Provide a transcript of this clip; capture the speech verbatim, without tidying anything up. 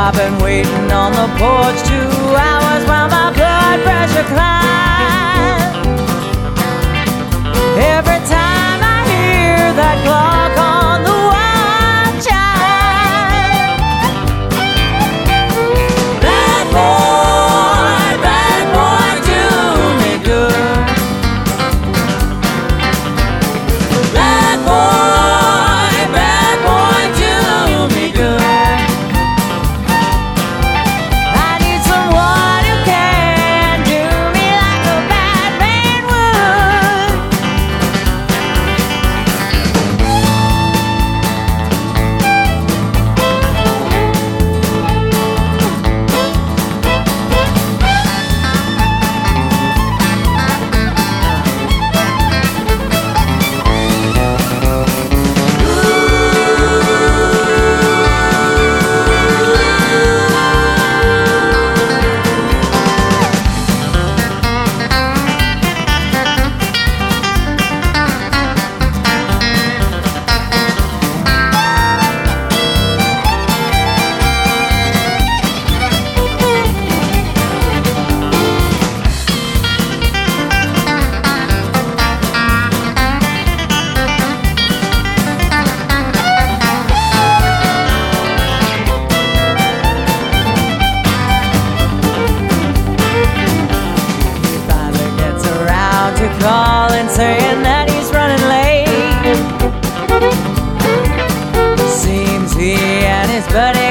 I've been waiting on the porch two hours while my blood pressure climbs. Every time I hear that clock on the wall chime. Bad boy, bad boy, do me good. Bad boy, bad boy, do me good. I need someone who can do me like a bad man would. Finally gets around to calling, saying that he's running late. Seems he and his buddy